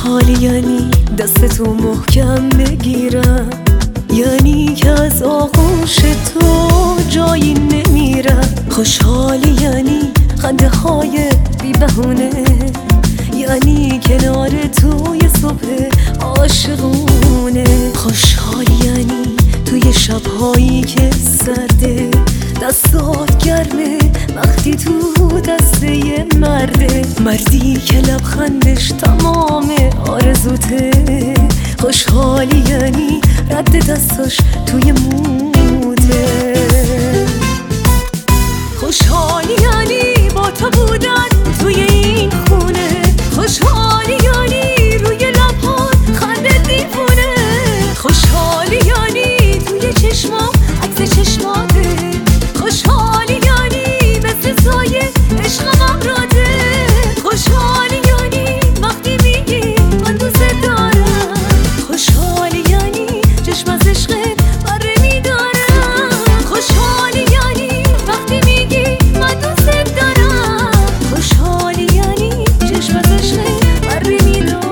خوشحالی یعنی دستتو محکم بگیرم، یعنی که از آغوش تو جایی نمیرم. خوشحالی یعنی خنده های بی بهونه، یعنی کنار توی صبح عاشقونه. خوشحالی یعنی توی شبهایی که سرده، دستات گرمه وقتی تو دسته یه مرده، مردی که لبخندش تمام آرزوته. خوشحالی یعنی رد دستاش توی موته. خوشحالی یعنی با تو بودن توی این خونه، خوشحالی یعنی روی لبهات خنده دیوونه. خوشحالی یعنی توی چشمام عکس چشماته، خوشحالی یعنی مثل سایه عشقم راده. خوشحالی یعنی وقتی میگی من دوست دارم، خوشحالی یعنی چشم از عشقت بره میدارم. خوشحالی یعنی وقتی میگی من دوست دارم، خوشحالی یعنی چشم از عشقت بره میدارم.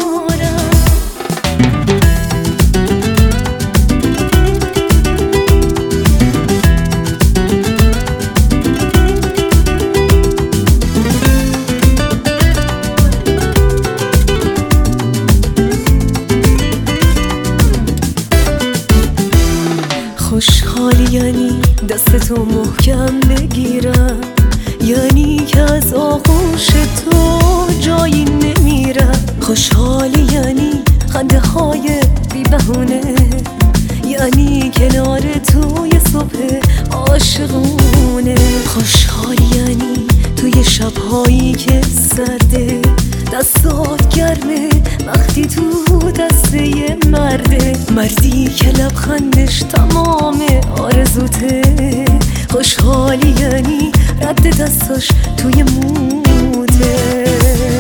خوشحالی یعنی دستتو محکم بگیرم، یعنی که از آغوش تو جایی نمیرم. خوشحالی یعنی خنده های بی بهونه، یعنی کنار توی صبح عاشقونه. خوشحالی یعنی توی شبهایی که سرده، دستات گرمه وقتی تو دسته یه مرده، مردی که لبخندش تمام آرزوته. خوشحالی یعنی رد دستاش توی موته.